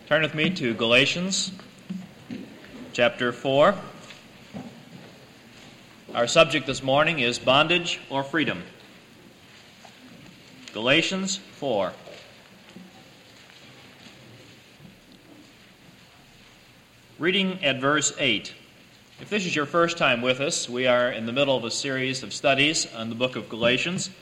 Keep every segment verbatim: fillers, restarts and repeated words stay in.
Turn with me to Galatians chapter four. Our subject this morning is bondage or freedom. Galatians four. Reading at verse eight. If this is your first time with us, we are in the middle of a series of studies on the book of Galatians.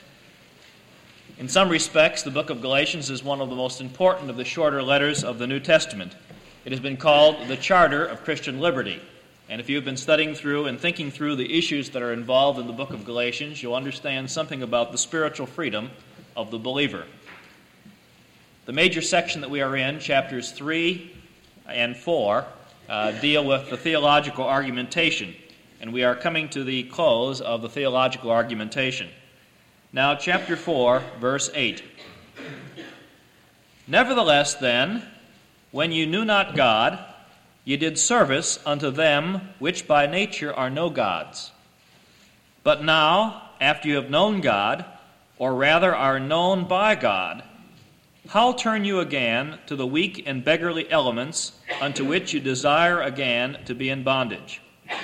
In some respects, the book of Galatians is one of the most important of the shorter letters of the New Testament. It has been called the charter of Christian liberty. And if you've been studying through and thinking through the issues that are involved in the book of Galatians, you'll understand something about the spiritual freedom of the believer. The major section that we are in, chapters three and four, uh, deal with the theological argumentation. And we are coming to the close of the theological argumentation. Now, chapter four, verse eight. Nevertheless, then, when you knew not God, ye did service unto them which by nature are no gods. But now, after you have known God, or rather are known by God, how turn you again to the weak and beggarly elements unto which you desire again to be in bondage?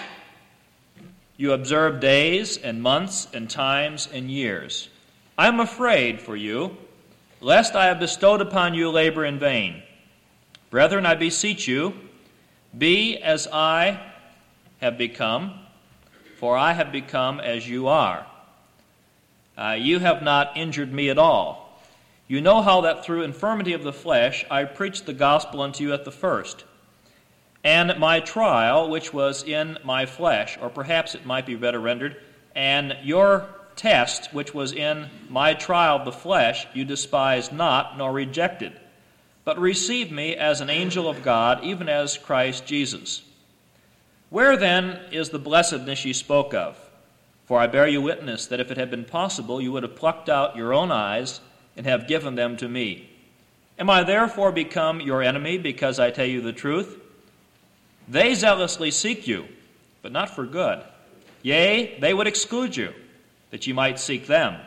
You observe days and months and times and years. I am afraid for you, lest I have bestowed upon you labor in vain. Brethren, I beseech you, be as I have become, for I have become as you are. Uh, you have not injured me at all. You know how that through infirmity of the flesh I preached the gospel unto you at the first. And my trial, which was in my flesh, or perhaps it might be better rendered, and your test, which was in my trial of the flesh, you despised not, nor rejected, but received me as an angel of God, even as Christ Jesus. Where then is the blessedness ye spoke of? For I bear you witness that if it had been possible, you would have plucked out your own eyes and have given them to me. Am I therefore become your enemy because I tell you the truth? They zealously seek you, but not for good. Yea, they would exclude you, that you might seek them.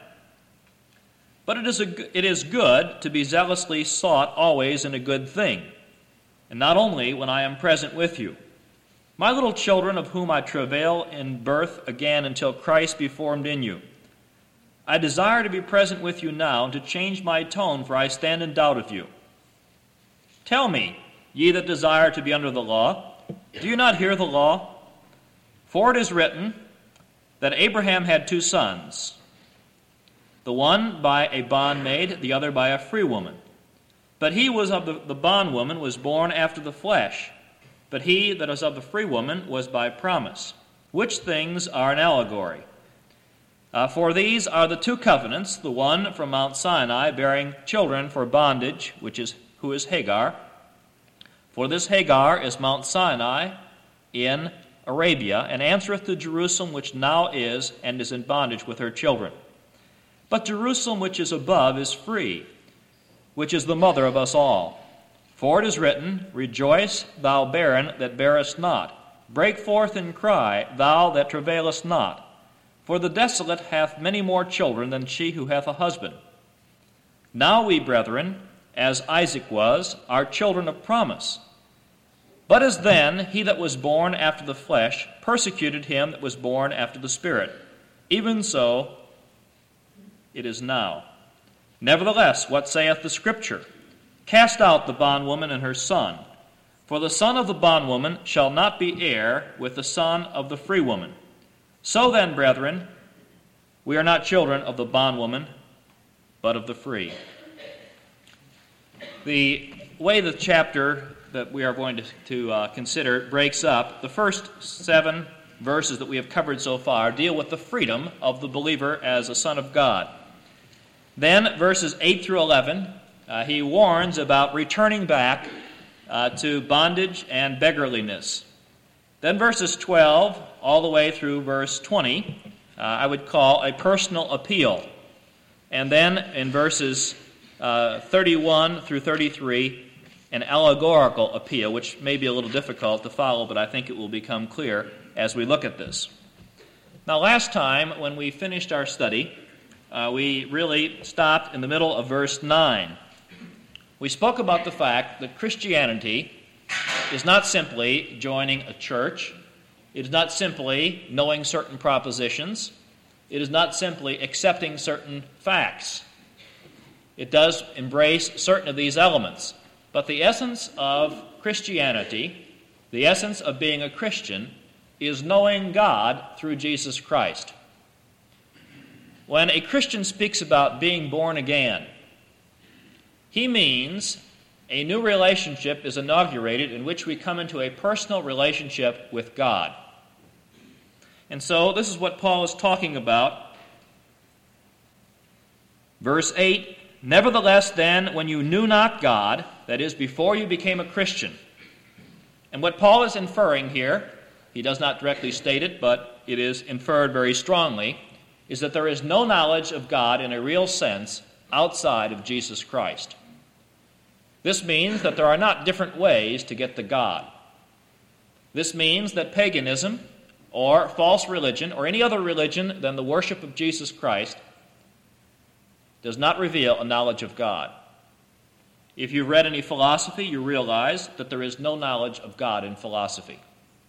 But it is, a, it is good to be zealously sought always in a good thing, and not only when I am present with you. My little children, of whom I travail in birth again until Christ be formed in you. I desire to be present with you now and to change my tone, for I stand in doubt of you. Tell me, ye that desire to be under the law, do you not hear the law? For it is written that Abraham had two sons, the one by a bondmaid, the other by a free woman. But he was of the, the bondwoman was born after the flesh, but he that was of the free woman was by promise, which things are an allegory. Uh, for these are the two covenants, the one from Mount Sinai, bearing children for bondage, which is who is Hagar. For this Hagar is Mount Sinai in Arabia, and answereth to Jerusalem, which now is, and is in bondage with her children. But Jerusalem, which is above, is free, which is the mother of us all. For it is written, Rejoice, thou barren that bearest not. Break forth and cry, thou that travailest not. For the desolate hath many more children than she who hath a husband. Now we, brethren, as Isaac was, are children of promise. But as then he that was born after the flesh persecuted him that was born after the Spirit, even so it is now. Nevertheless, what saith the Scripture? Cast out the bondwoman and her son, for the son of the bondwoman shall not be heir with the son of the free woman. So then, brethren, we are not children of the bondwoman, but of the free. The way the chapter that we are going to, to uh, consider breaks up, the first seven verses that we have covered so far deal with the freedom of the believer as a son of God. Then, verses eight through eleven, uh, he warns about returning back uh, to bondage and beggarliness. Then verses twelve all the way through verse twenty, uh, I would call a personal appeal. And then in verses uh, thirty-one through thirty-three, an allegorical appeal, which may be a little difficult to follow, but I think it will become clear as we look at this. Now, last time when we finished our study, uh, we really stopped in the middle of verse nine. we spoke about the fact that Christianity is not simply joining a church. It is not simply knowing certain propositions. It is not simply accepting certain facts. It does embrace certain of these elements. But the essence of Christianity, the essence of being a Christian, is knowing God through Jesus Christ. When a Christian speaks about being born again, he means a new relationship is inaugurated in which we come into a personal relationship with God. And so this is what Paul is talking about. Verse eight, "Nevertheless then, when you knew not God," that is, before you became a Christian. And what Paul is inferring here, he does not directly state it, but it is inferred very strongly, is that there is no knowledge of God in a real sense outside of Jesus Christ. This means that there are not different ways to get to God. This means that paganism or false religion or any other religion than the worship of Jesus Christ does not reveal a knowledge of God. If you've read any philosophy, you realize that there is no knowledge of God in philosophy.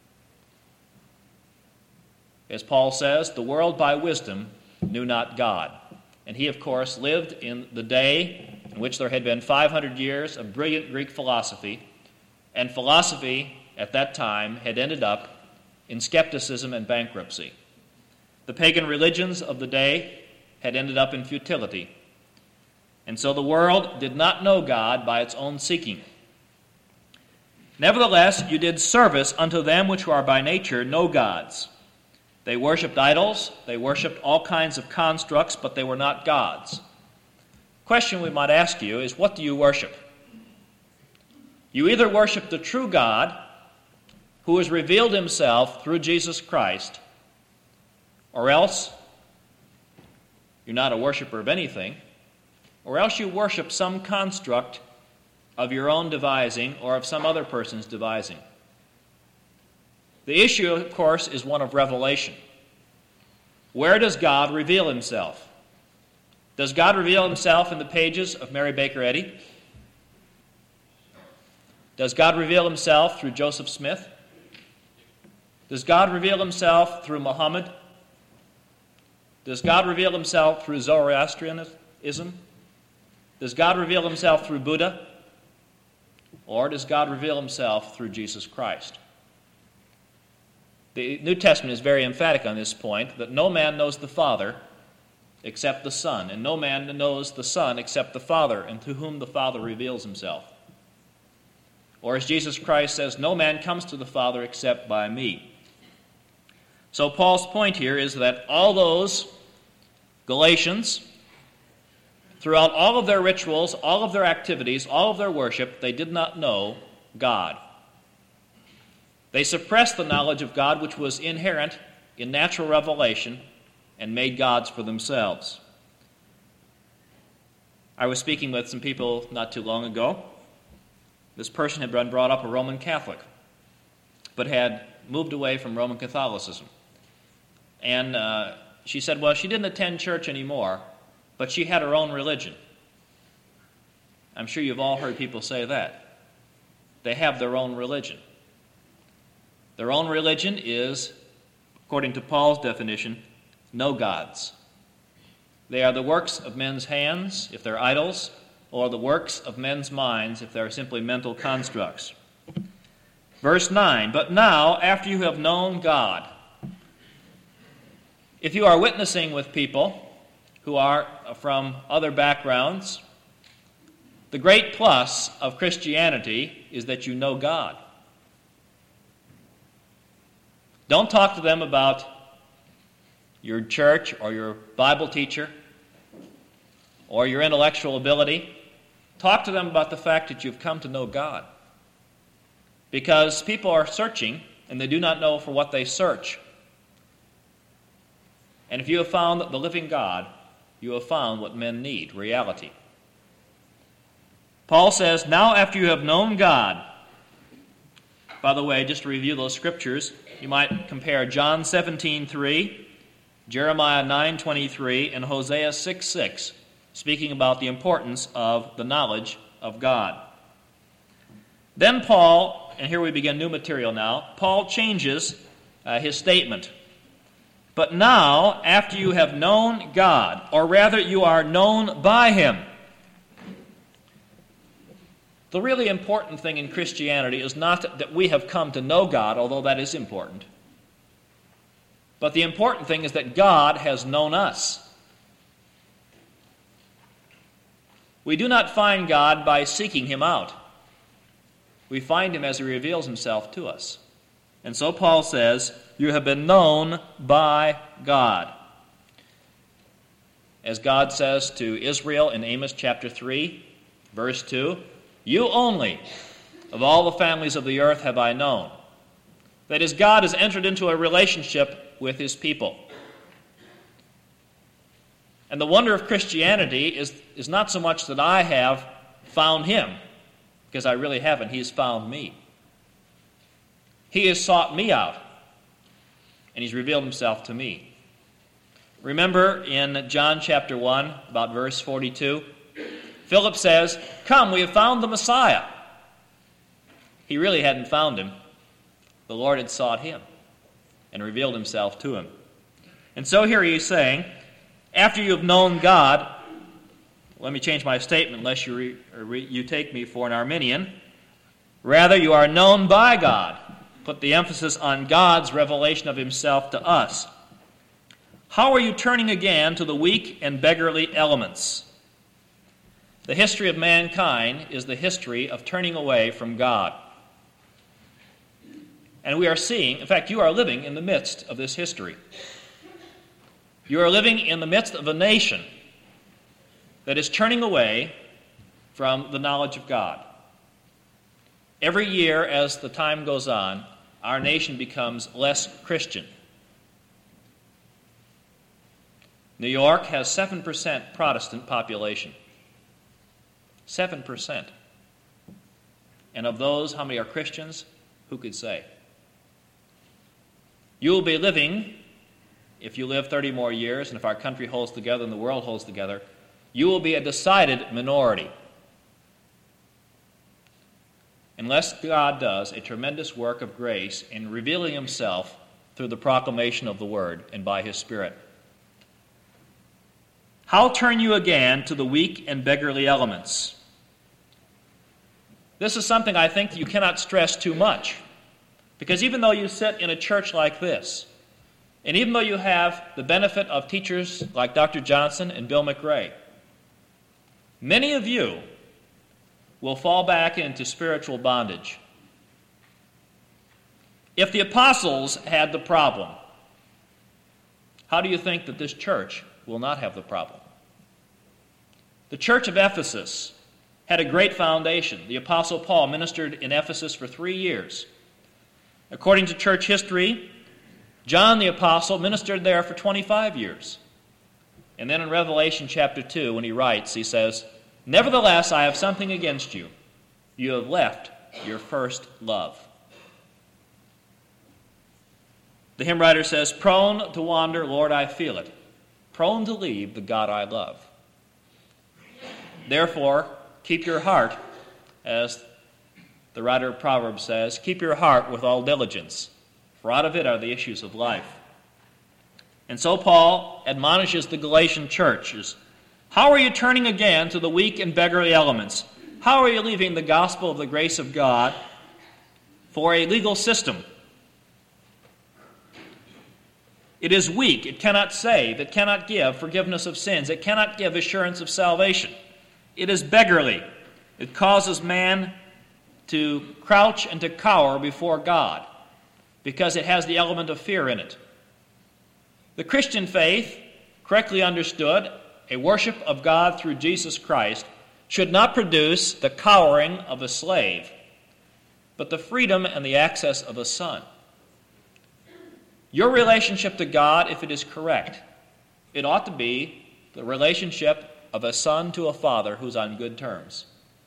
As Paul says, the world by wisdom knew not God. And he, of course, lived in the day in which there had been five hundred years of brilliant Greek philosophy, and philosophy at that time had ended up in skepticism and bankruptcy. The pagan religions of the day had ended up in futility. And so the world did not know God by its own seeking. Nevertheless, you did service unto them which are by nature no gods. They worshipped idols, they worshipped all kinds of constructs, but they were not gods. The question we might ask you is, what do you worship? You either worship the true God, who has revealed himself through Jesus Christ, or else you're not a worshiper of anything, or else you worship some construct of your own devising or of some other person's devising. The issue, of course, is one of revelation. Where does God reveal himself? Does God reveal himself in the pages of Mary Baker Eddy? Does God reveal himself through Joseph Smith? Does God reveal himself through Muhammad? Does God reveal himself through Zoroastrianism? Does God reveal himself through Buddha? Or does God reveal himself through Jesus Christ? The New Testament is very emphatic on this point, that no man knows the Father except the Son, and no man knows the Son except the Father, and to whom the Father reveals himself. Or as Jesus Christ says, no man comes to the Father except by me. So Paul's point here is that all those Galatians, throughout all of their rituals, all of their activities, all of their worship, they did not know God. They suppressed the knowledge of God which was inherent in natural revelation and made gods for themselves. I was speaking with some people not too long ago. This person had been brought up a Roman Catholic, but had moved away from Roman Catholicism. And uh, she said, well, she didn't attend church anymore, but she had her own religion. I'm sure you've all heard people say that. They have their own religion. Their own religion is, according to Paul's definition, no gods. They are the works of men's hands, if they're idols, or the works of men's minds, if they're simply mental constructs. Verse nine, but now, after you have known God, if you are witnessing with people who are from other backgrounds, the great plus of Christianity is that you know God. Don't talk to them about your church or your Bible teacher or your intellectual ability. Talk to them about the fact that you've come to know God. Because people are searching, and they do not know for what they search. And if you have found the living God, you have found what men need, reality. Paul says, now after you have known God, by the way, just to review those scriptures, you might compare John seventeen three, Jeremiah nine twenty-three, and Hosea six six, speaking about the importance of the knowledge of God. Then Paul, and here we begin new material now, Paul changes uh, his statement. But now, after you have known God, or rather you are known by him. The really important thing in Christianity is not that we have come to know God, although that is important. But the important thing is that God has known us. We do not find God by seeking him out. We find him as he reveals himself to us. And so Paul says, you have been known by God. As God says to Israel in Amos chapter three, verse two, you only of all the families of the earth have I known. That is, God has entered into a relationship with his people. And the wonder of Christianity is, is not so much that I have found him, because I really haven't. He has found me. He has sought me out, and he's revealed himself to me. Remember in John chapter one, about verse forty-two, Philip says, come, we have found the Messiah. He really hadn't found him. The Lord had sought him and revealed himself to him. And so here he is saying, after you have known God, let me change my statement lest you, re, re, you take me for an Arminian. Rather, you are known by God. Put the emphasis on God's revelation of himself to us. How are you turning again to the weak and beggarly elements? The history of mankind is the history of turning away from God. And we are seeing, in fact, you are living in the midst of this history. You are living in the midst of a nation that is turning away from the knowledge of God. Every year, as the time goes on, our nation becomes less Christian. New York has seven percent Protestant population. seven percent. And of those, how many are Christians? Who could say? You will be living, if you live thirty more years, and if our country holds together and the world holds together, you will be a decided minority. Unless God does a tremendous work of grace in revealing himself through the proclamation of the Word and by his Spirit. How turn you again to the weak and beggarly elements? This is something I think you cannot stress too much. Because even though you sit in a church like this, and even though you have the benefit of teachers like Doctor Johnson and Bill McRae, many of you will fall back into spiritual bondage. If the apostles had the problem, how do you think that this church will not have the problem? The church of Ephesus had a great foundation. The apostle Paul ministered in Ephesus for three years. According to church history, John the apostle ministered there for twenty-five years. And then in Revelation chapter two, when he writes, he says, nevertheless, I have something against you. You have left your first love. The hymn writer says, prone to wander, Lord, I feel it. Prone to leave the God I love. Therefore, keep your heart, as the writer of Proverbs says, keep your heart with all diligence, for out of it are the issues of life. And so Paul admonishes the Galatian churches, how are you turning again to the weak and beggarly elements? How are you leaving the gospel of the grace of God for a legal system? It is weak. It cannot save. It cannot give forgiveness of sins. It cannot give assurance of salvation. It is beggarly. It causes man to crouch and to cower before God because it has the element of fear in it. The Christian faith, correctly understood, a worship of God through Jesus Christ, should not produce the cowering of a slave, but the freedom and the access of a son. Your relationship to God, if it is correct, it ought to be the relationship of a son to a father who's on good terms.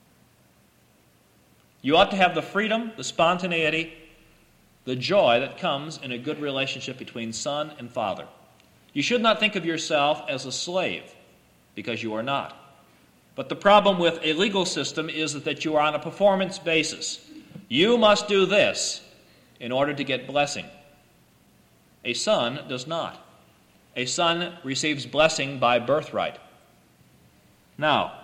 You ought to have the freedom, the spontaneity, the joy that comes in a good relationship between son and father. You should not think of yourself as a slave, because you are not. But the problem with a legal system is that you are on a performance basis. You must do this in order to get blessing. A son does not. A son receives blessing by birthright. Now,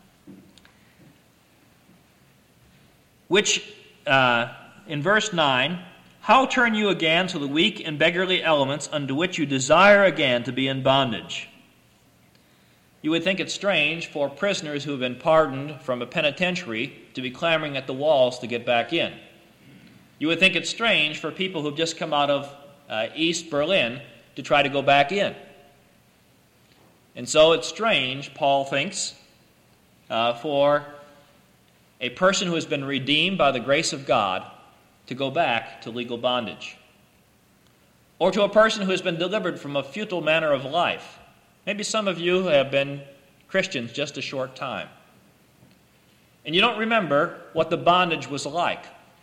which, uh, in verse nine, how turn you again to the weak and beggarly elements unto which you desire again to be in bondage? You would think it strange for prisoners who have been pardoned from a penitentiary to be clamoring at the walls to get back in. You would think it's strange for people who have just come out of uh, East Berlin to try to go back in. And so it's strange, Paul thinks, uh, for a person who has been redeemed by the grace of God to go back to legal bondage. Or to a person who has been delivered from a futile manner of life. Maybe some of you have been Christians just a short time. And you don't remember what the bondage was like.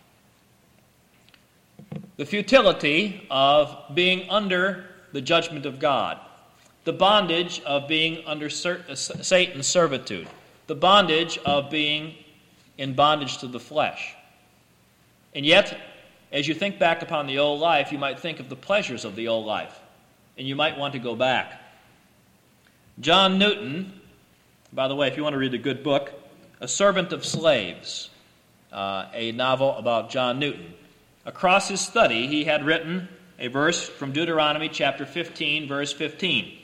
The futility of being under the judgment of God. The bondage of being under Satan's servitude. The bondage of being in bondage to the flesh. And yet, as you think back upon the old life, you might think of the pleasures of the old life. And you might want to go back. John Newton, by the way, if you want to read a good book, A Servant of Slaves, uh, a novel about John Newton. Across his study, he had written a verse from Deuteronomy chapter fifteen, verse fifteen.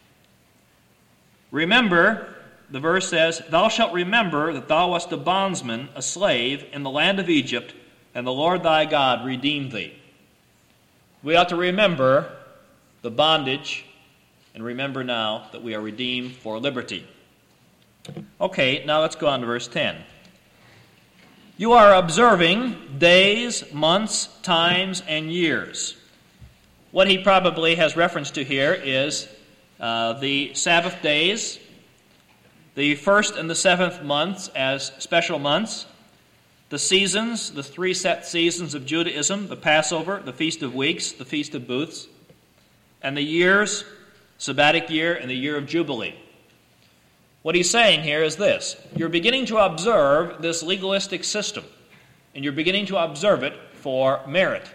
Remember, the verse says, Thou shalt remember that thou wast a bondsman, a slave, in the land of Egypt, and the Lord thy God redeemed thee. We ought to remember the bondage, and remember now that we are redeemed for liberty. Okay, now let's go on to verse ten. You are observing days, months, times, and years. What he probably has reference to here is uh, the Sabbath days, the first and the seventh months as special months, the seasons, the three set seasons of Judaism, the Passover, the Feast of Weeks, the Feast of Booths, and the years, sabbatic year, and the year of Jubilee. What he's saying here is this. You're beginning to observe this legalistic system, and you're beginning to observe it for merit.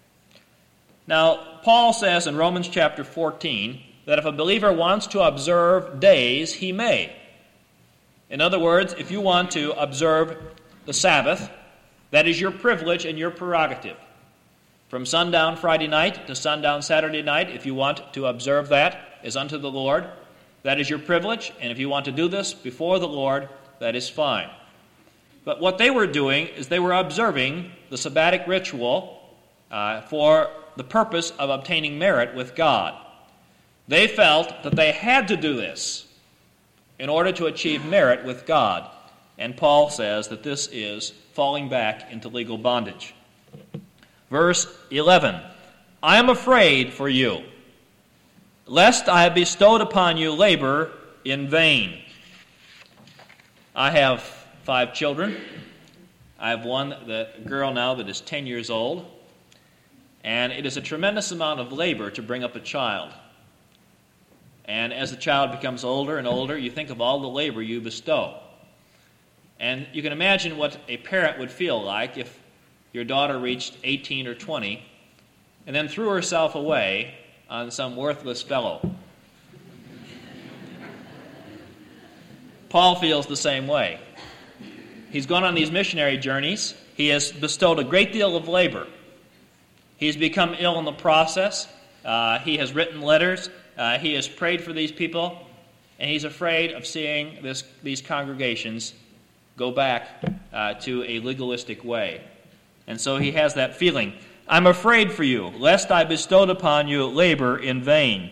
Now, Paul says in Romans chapter fourteen that if a believer wants to observe days, he may. In other words, if you want to observe the Sabbath, that is your privilege and your prerogative. From sundown Friday night to sundown Saturday night, if you want to observe that as unto the Lord, that is your privilege, and if you want to do this before the Lord, that is fine. But what they were doing is they were observing the sabbatic ritual uh, for the purpose of obtaining merit with God. They felt that they had to do this in order to achieve merit with God. And Paul says that this is falling back into legal bondage. Verse eleven, I am afraid for you, lest I have bestowed upon you labor in vain. I have five children. I have one, the girl now that is ten years old. And it is a tremendous amount of labor to bring up a child. And as the child becomes older and older, you think of all the labor you bestow. And you can imagine what a parent would feel like if your daughter reached eighteen or twenty and then threw herself away on some worthless fellow. Paul feels the same way. He's gone on these missionary journeys. He has bestowed a great deal of labor. He's become ill in the process. Uh, he has written letters. Uh, he has prayed for these people. And he's afraid of seeing this, these congregations go back uh, to a legalistic way. And so he has that feeling. I'm afraid for you, lest I bestowed upon you labor in vain.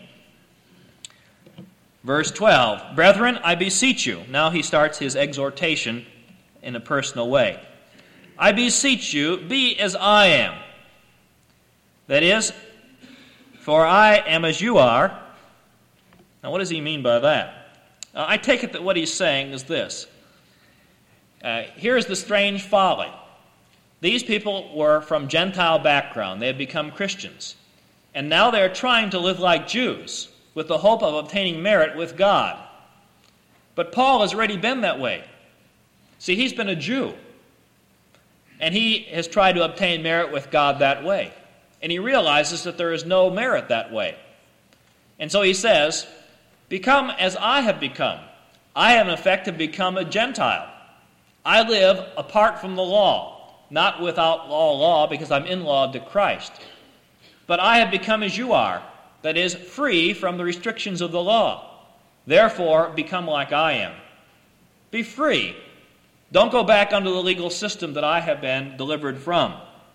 Verse twelve, Brethren, I beseech you. Now he starts his exhortation in a personal way. I beseech you, be as I am. That is, for I am as you are. Now what does he mean by that? Uh, I take it that what he's saying is this. Uh, here's the strange folly. These people were from Gentile background. They had become Christians. And now they're trying to live like Jews with the hope of obtaining merit with God. But Paul has already been that way. See, he's been a Jew, and he has tried to obtain merit with God that way. And he realizes that there is no merit that way. And so he says, become as I have become. I, in effect, have become a Gentile. I live apart from the law, not without law law, because I'm in law to Christ. But I have become as you are, that is, free from the restrictions of the law. Therefore, become like I am. Be free. Don't go back under the legal system that I have been delivered from.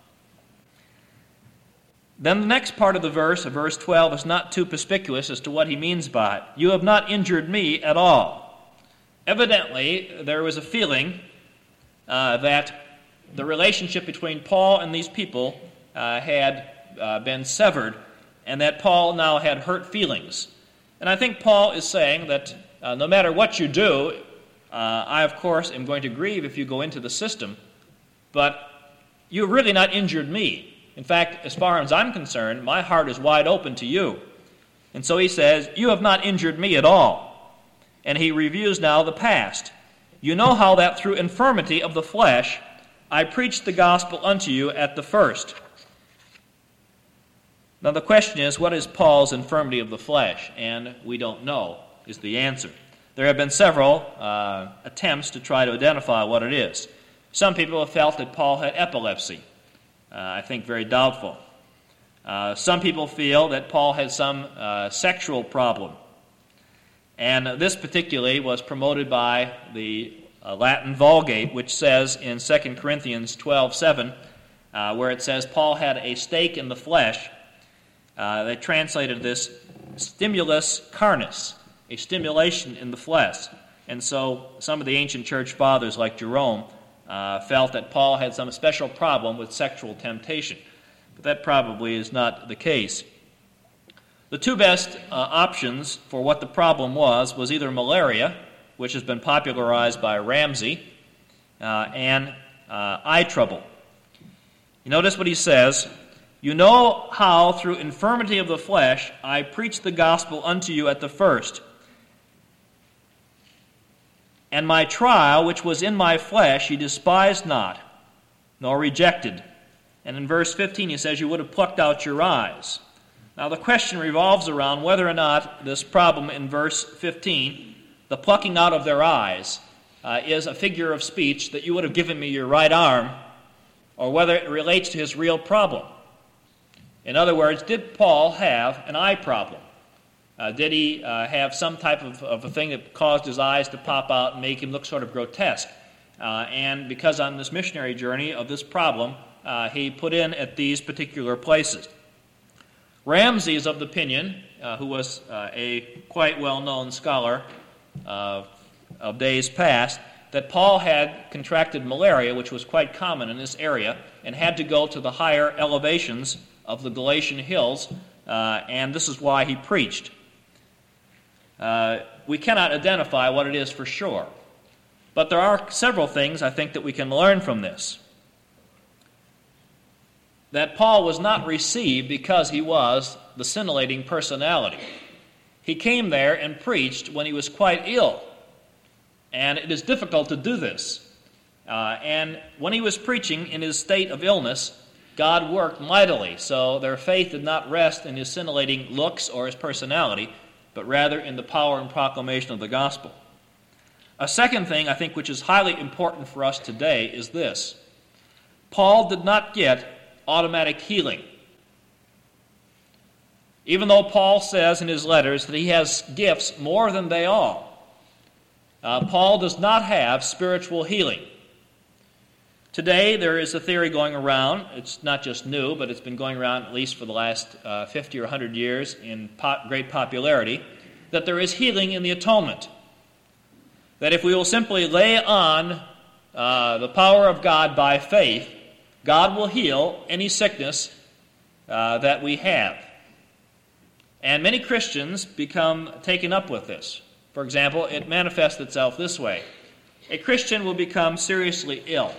Then the next part of the verse, of verse twelve, is not too perspicuous as to what he means by it. You have not injured me at all. Evidently, there was a feeling uh, that the relationship between Paul and these people uh, had uh, been severed, and that Paul now had hurt feelings. And I think Paul is saying that uh, no matter what you do, uh, I, of course, am going to grieve if you go into the system, but you've really not injured me. In fact, as far as I'm concerned, my heart is wide open to you. And so he says, you have not injured me at all. And he reviews now the past. You know how that through infirmity of the flesh I preached the gospel unto you at the first. Now the question is, what is Paul's infirmity of the flesh? And we don't know, is the answer. There have been several uh, attempts to try to identify what it is. Some people have felt that Paul had epilepsy. Uh, I think very doubtful. Uh, some people feel that Paul had some uh, sexual problem. And uh, this particularly was promoted by the uh, Latin Vulgate, which says in Second Corinthians twelve seven, uh, where it says Paul had a stake in the flesh. Uh, they translated this stimulus carnis, a stimulation in the flesh. And so some of the ancient church fathers, like Jerome, uh, felt that Paul had some special problem with sexual temptation. But that probably is not the case. The two best uh, options for what the problem was was either malaria, which has been popularized by Ramsay, uh, and uh, eye trouble. You notice what he says, you know how through infirmity of the flesh I preached the gospel unto you at the first. And my trial, which was in my flesh, ye despised not, nor rejected. And in verse fifteen he says, you would have plucked out your eyes. Now the question revolves around whether or not this problem in verse fifteen, the plucking out of their eyes, uh, is a figure of speech that you would have given me your right arm, or whether it relates to his real problem. In other words, did Paul have an eye problem? Uh, did he uh, have some type of, of a thing that caused his eyes to pop out and make him look sort of grotesque? Uh, and because on this missionary journey of this problem, uh, he put in at these particular places. Ramsay is of the opinion, uh, who was uh, a quite well-known scholar uh, of days past, that Paul had contracted malaria, which was quite common in this area, and had to go to the higher elevations of the Galatian hills, uh, and this is why he preached. Uh, we cannot identify what it is for sure, but there are several things I think that we can learn from this. That Paul was not received because he was the scintillating personality. He came there and preached when he was quite ill, and it is difficult to do this. Uh, and when he was preaching in his state of illness, God worked mightily, so their faith did not rest in his scintillating looks or his personality, but rather in the power and proclamation of the gospel. A second thing, I think, which is highly important for us today is this. Paul did not get automatic healing. Even though Paul says in his letters that he has gifts more than they all, uh, Paul does not have spiritual healing. Today, there is a theory going around, it's not just new, but it's been going around at least for the last uh, fifty or one hundred years in pop, great popularity, that there is healing in the atonement. That if we will simply lay on uh, the power of God by faith, God will heal any sickness uh, that we have. And many Christians become taken up with this. For example, it manifests itself this way. A Christian will become seriously ill.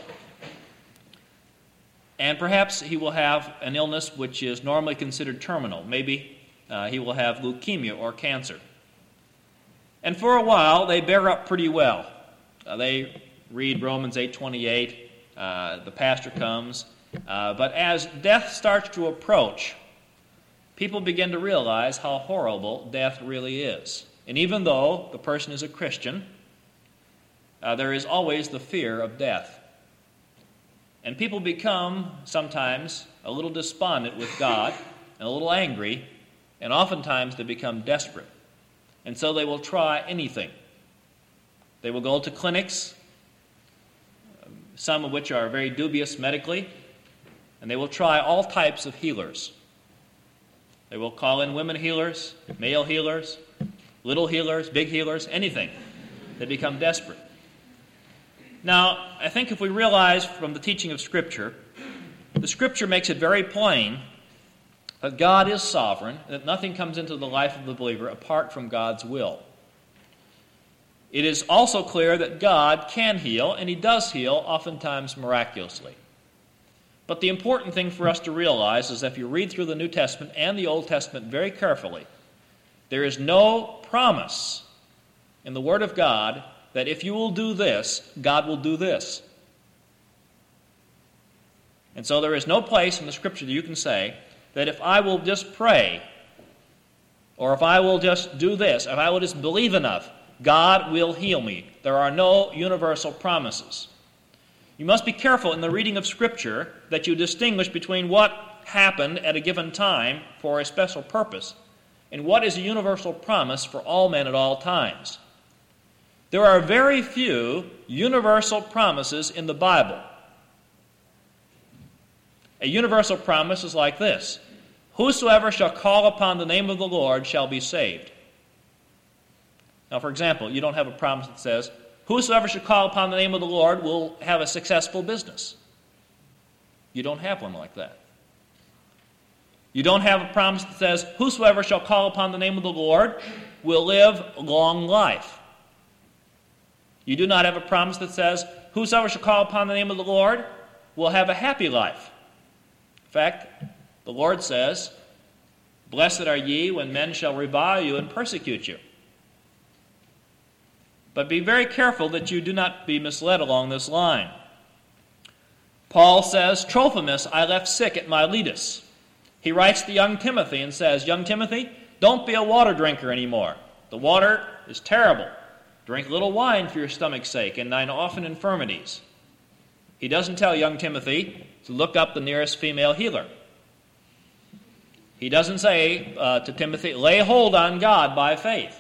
And perhaps he will have an illness which is normally considered terminal. Maybe uh, he will have leukemia or cancer. And for a while, they bear up pretty well. Uh, they read Romans eight twenty-eight. Uh, the pastor comes. Uh, but as death starts to approach, people begin to realize how horrible death really is. And even though the person is a Christian, uh, there is always the fear of death. And people become sometimes a little despondent with God and a little angry, and oftentimes they become desperate. And so they will try anything. They will go to clinics, some of which are very dubious medically, and they will try all types of healers. They will call in women healers, male healers, little healers, big healers, anything. They become desperate. Now, I think if we realize from the teaching of Scripture, the Scripture makes it very plain that God is sovereign, that nothing comes into the life of the believer apart from God's will. It is also clear that God can heal, and He does heal, oftentimes miraculously. But the important thing for us to realize is that if you read through the New Testament and the Old Testament very carefully, there is no promise in the Word of God that if you will do this, God will do this. And so there is no place in the Scripture that you can say that if I will just pray, or if I will just do this, if I will just believe enough, God will heal me. There are no universal promises. You must be careful in the reading of Scripture that you distinguish between what happened at a given time for a special purpose and what is a universal promise for all men at all times. There are very few universal promises in the Bible. A universal promise is like this: whosoever shall call upon the name of the Lord shall be saved. Now, for example, you don't have a promise that says, whosoever shall call upon the name of the Lord will have a successful business. You don't have one like that. You don't have a promise that says, whosoever shall call upon the name of the Lord will live long life. You do not have a promise that says, whosoever shall call upon the name of the Lord will have a happy life. In fact, the Lord says, blessed are ye when men shall revile you and persecute you. But be very careful that you do not be misled along this line. Paul says, Trophimus I left sick at Miletus. He writes to young Timothy and says, young Timothy, don't be a water drinker anymore. The water is terrible. Drink little wine for your stomach's sake and thine often infirmities. He doesn't tell young Timothy to look up the nearest female healer. He doesn't say uh, to Timothy, lay hold on God by faith.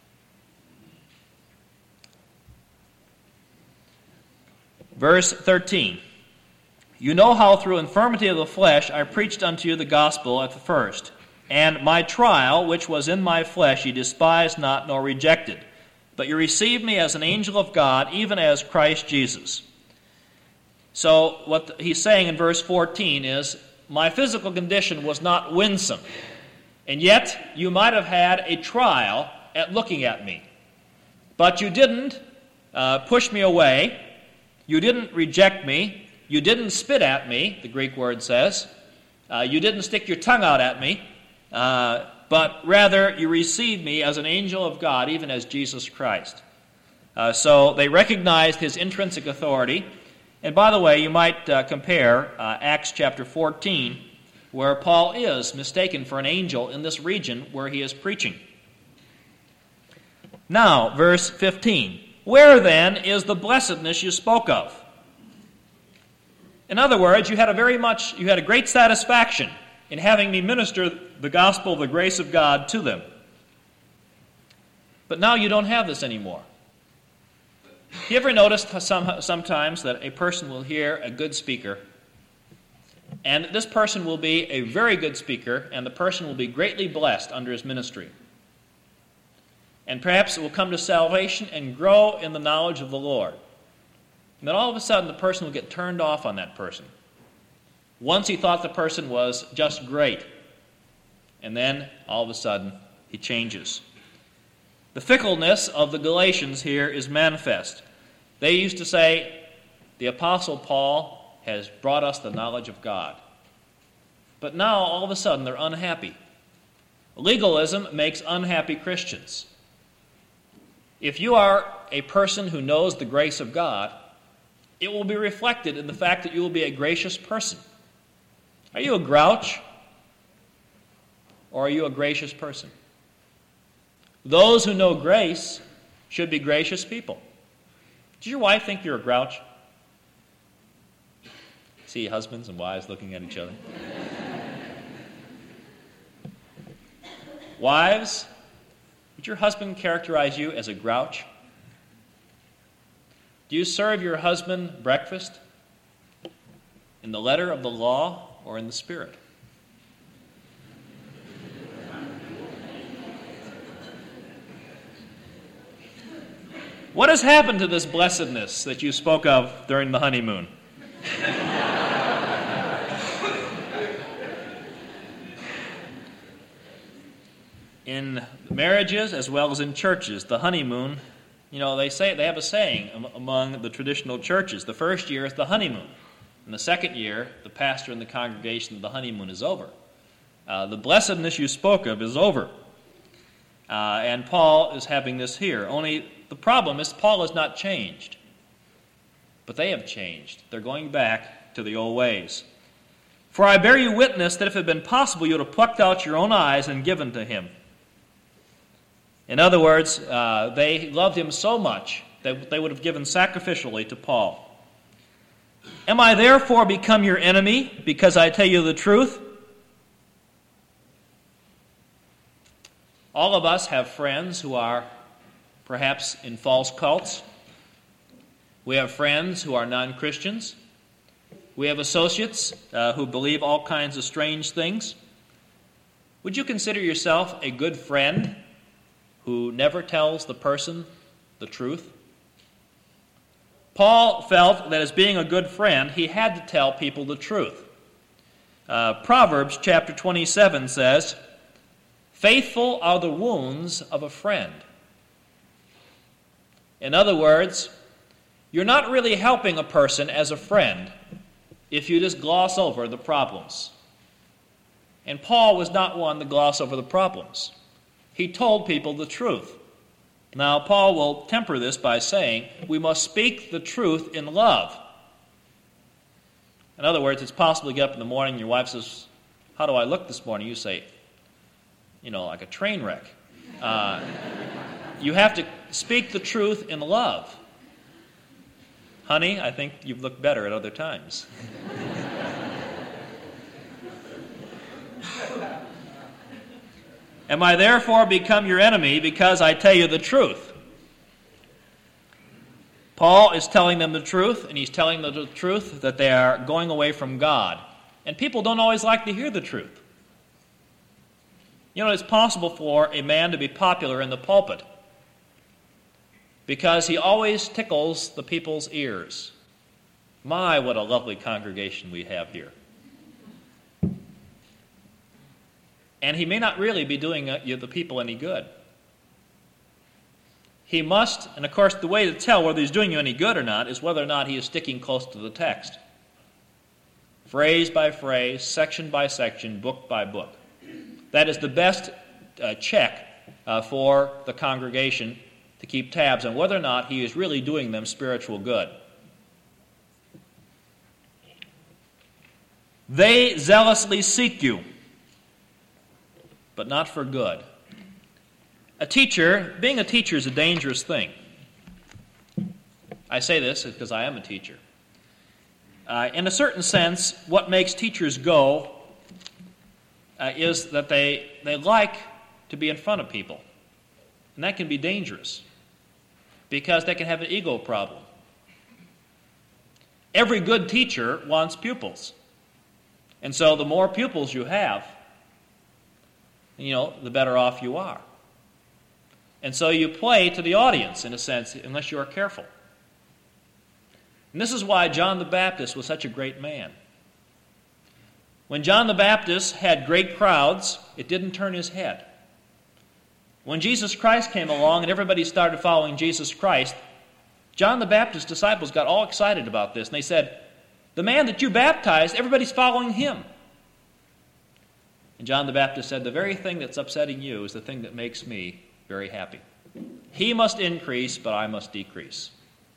Verse thirteen, you know how through infirmity of the flesh I preached unto you the gospel at the first. And my trial, which was in my flesh, ye despised not nor rejected. But you received me as an angel of God, even as Christ Jesus. So what he's saying in verse fourteen is, my physical condition was not winsome. And yet you might have had a trial at looking at me. But you didn't uh, push me away. You didn't reject me. You didn't spit at me, the Greek word says. Uh, you didn't stick your tongue out at me. Uh, but rather you received me as an angel of God, even as Jesus Christ. Uh, so they recognized his intrinsic authority. And by the way, you might uh, compare uh, Acts chapter fourteen, where Paul is mistaken for an angel in this region where he is preaching. Now, verse fifteen. Where then is the blessedness you spoke of? In other words, you had a very much, you had a great satisfaction in having me minister the gospel of the grace of God to them. But now you don't have this anymore. You ever noticed some, sometimes that a person will hear a good speaker, and this person will be a very good speaker, and the person will be greatly blessed under his ministry. And perhaps it will come to salvation and grow in the knowledge of the Lord. And then all of a sudden the person will get turned off on that person. Once he thought the person was just great, and then all of a sudden he changes. The fickleness of the Galatians here is manifest. They used to say, the Apostle Paul has brought us the knowledge of God. But now all of a sudden they're unhappy. Legalism makes unhappy Christians. If you are a person who knows the grace of God, it will be reflected in the fact that you will be a gracious person. Are you a grouch, or are you a gracious person? Those who know grace should be gracious people. Does your wife think you're a grouch? See husbands and wives looking at each other. Wives, would your husband characterize you as a grouch? Do you serve your husband breakfast in the letter of the law or in the spirit? What has happened to this blessedness that you spoke of during the honeymoon? In marriages as well as in churches, the honeymoon, you know, they say they have a saying among the traditional churches. The first year is the honeymoon. And the second year, the pastor and the congregation, the honeymoon is over. Uh, the blessedness you spoke of is over. Uh, and Paul is having this here. Only the problem is Paul has not changed. But they have changed. They're going back to the old ways. For I bear you witness that if it had been possible, you would have plucked out your own eyes and given to him. In other words, uh, they loved him so much that they would have given sacrificially to Paul. Am I therefore become your enemy because I tell you the truth? All of us have friends who are perhaps in false cults. We have friends who are non-Christians. We have associates uh, who believe all kinds of strange things. Would you consider yourself a good friend who never tells the person the truth? Paul felt that as being a good friend, he had to tell people the truth. Uh, Proverbs chapter twenty-seven says, "Faithful are the wounds of a friend." In other words, you're not really helping a person as a friend if you just gloss over the problems. And Paul was not one to gloss over the problems. He told people the truth. Now, Paul will temper this by saying, we must speak the truth in love. In other words, it's possible to get up in the morning and your wife says, "How do I look this morning?" You say, you know, like a train wreck. Uh, you have to speak the truth in love. "Honey, I think you've looked better at other times." Am I therefore become your enemy because I tell you the truth? Paul is telling them the truth, and he's telling them the truth that they are going away from God. And people don't always like to hear the truth. You know, it's possible for a man to be popular in the pulpit because he always tickles the people's ears. My, what a lovely congregation we have here. And he may not really be doing uh, the people any good. He must, and of course the way to tell whether he's doing you any good or not is whether or not he is sticking close to the text. Phrase by phrase, section by section, book by book. That is the best uh, check uh, for the congregation to keep tabs on whether or not he is really doing them spiritual good. They zealously seek you, but not for good. A teacher, being a teacher is a dangerous thing. I say this because I am a teacher. Uh, in a certain sense, what makes teachers go uh, is that they, they like to be in front of people. And that can be dangerous because they can have an ego problem. Every good teacher wants pupils. And so the more pupils you have, you know, the better off you are. And so you play to the audience, in a sense, unless you are careful. And this is why John the Baptist was such a great man. When John the Baptist had great crowds, it didn't turn his head. When Jesus Christ came along and everybody started following Jesus Christ, John the Baptist's disciples got all excited about this. And they said, "The man that you baptized, everybody's following him." And John the Baptist said, "The very thing that's upsetting you is the thing that makes me very happy." He must increase, but I must decrease.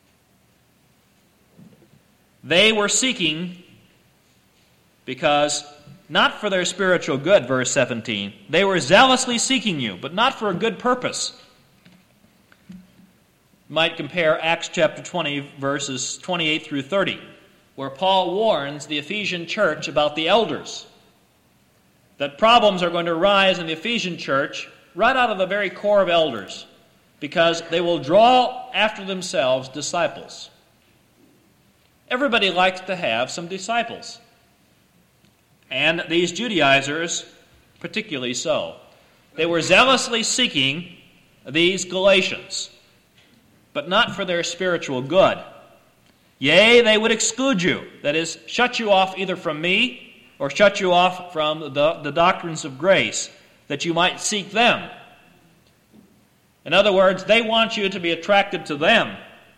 They were seeking because, not for their spiritual good, verse seventeen, they were zealously seeking you, but not for a good purpose. You might compare Acts chapter twenty, verses twenty-eight through thirty, where Paul warns the Ephesian church about the elders, that problems are going to arise in the Ephesian church right out of the very core of elders, because they will draw after themselves disciples. Everybody likes to have some disciples, and these Judaizers particularly so. They were zealously seeking these Galatians, but not for their spiritual good. Yea, they would exclude you, that is, shut you off either from me or shut you off from the, the doctrines of grace, that you might seek them. In other words, they want you to be attracted to them.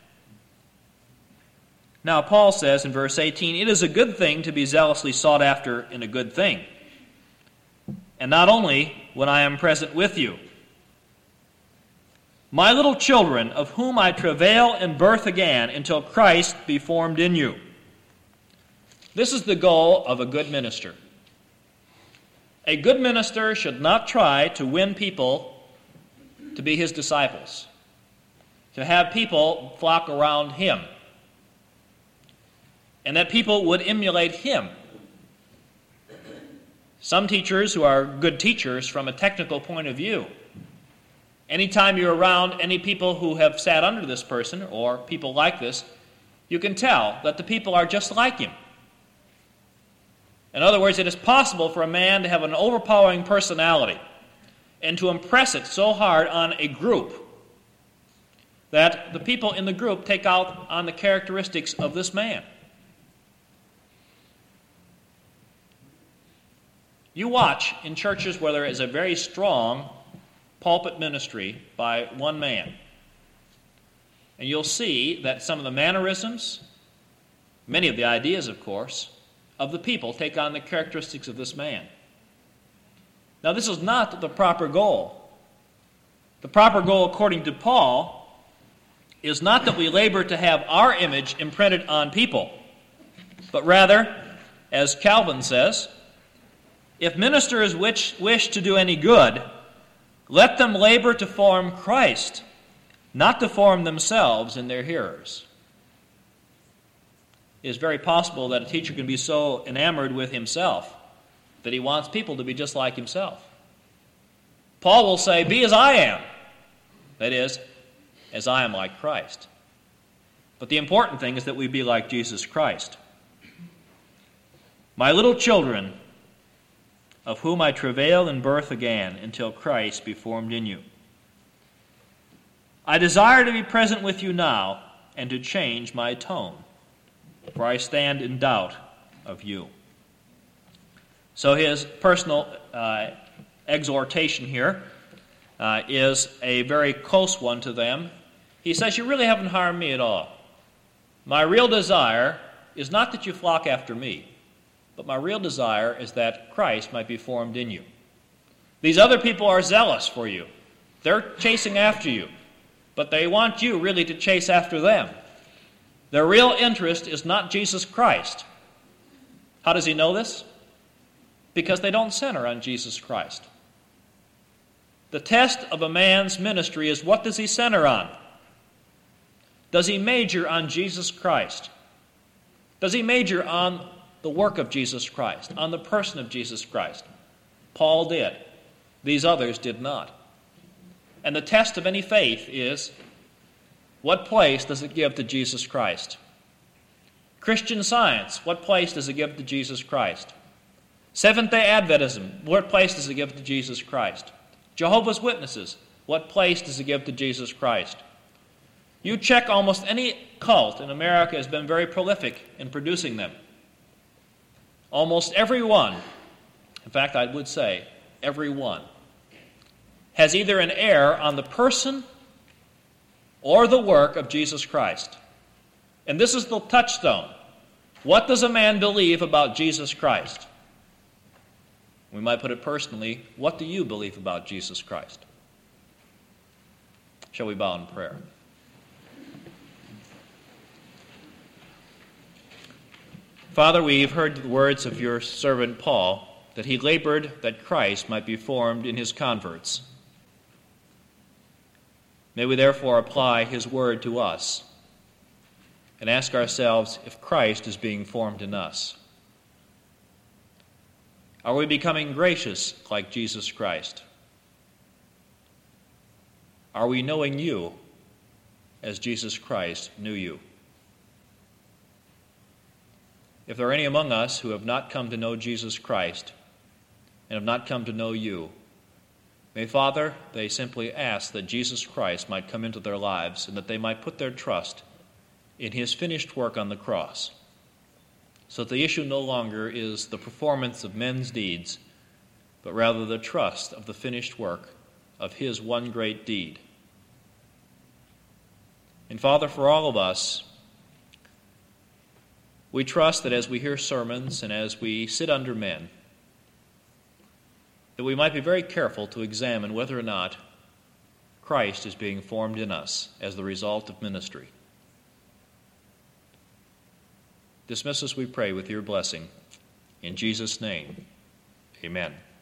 Now, Paul says in verse eighteen, it is a good thing to be zealously sought after in a good thing, and not only when I am present with you. My little children, of whom I travail in birth again, until Christ be formed in you. This is the goal of a good minister. A good minister should not try to win people to be his disciples, to have people flock around him, and that people would emulate him. Some teachers who are good teachers from a technical point of view, anytime you're around any people who have sat under this person or people like this, you can tell that the people are just like him. In other words, it is possible for a man to have an overpowering personality and to impress it so hard on a group that the people in the group take out on the characteristics of this man. You watch in churches where there is a very strong pulpit ministry by one man, and you'll see that some of the mannerisms, many of the ideas, of course, of the people take on the characteristics of this man. Now, this is not the proper goal. The proper goal, according to Paul, is not that we labor to have our image imprinted on people, but rather, as Calvin says, if ministers wish, wish to do any good, let them labor to form Christ, not to form themselves in their hearers. It is very possible that a teacher can be so enamored with himself that he wants people to be just like himself. Paul will say, be as I am. That is, as I am like Christ. But the important thing is that we be like Jesus Christ. My little children, of whom I travail in birth again, until Christ be formed in you. I desire to be present with you now, and to change my tone, for I stand in doubt of you. So his personal uh, exhortation here uh, is a very close one to them. He says, you really haven't harmed me at all. My real desire is not that you flock after me, but my real desire is that Christ might be formed in you. These other people are zealous for you. They're chasing after you, but they want you really to chase after them. Their real interest is not Jesus Christ. How does he know this? Because they don't center on Jesus Christ. The test of a man's ministry is, what does he center on? Does he major on Jesus Christ? Does he major on the work of Jesus Christ, on the person of Jesus Christ? Paul did. These others did not. And the test of any faith is, what place does it give to Jesus Christ? Christian Science, what place does it give to Jesus Christ? Seventh-day Adventism, what place does it give to Jesus Christ? Jehovah's Witnesses, what place does it give to Jesus Christ? You check almost any cult in America has been very prolific in producing them. Almost every one, in fact, I would say every one, has either an error on the person or the work of Jesus Christ. And this is the touchstone. What does a man believe about Jesus Christ? We might put it personally, what do you believe about Jesus Christ? Shall we bow in prayer? Father, we've heard the words of your servant Paul, that he labored that Christ might be formed in his converts. May we therefore apply his word to us and ask ourselves if Christ is being formed in us. Are we becoming gracious like Jesus Christ? Are we knowing you as Jesus Christ knew you? If there are any among us who have not come to know Jesus Christ and have not come to know you, may, Father, they simply ask that Jesus Christ might come into their lives and that they might put their trust in his finished work on the cross, so that the issue no longer is the performance of men's deeds, but rather the trust of the finished work of his one great deed. And Father, for all of us, we trust that as we hear sermons and as we sit under men, that we might be very careful to examine whether or not Christ is being formed in us as the result of ministry. Dismiss us, we pray, with your blessing. In Jesus' name, amen.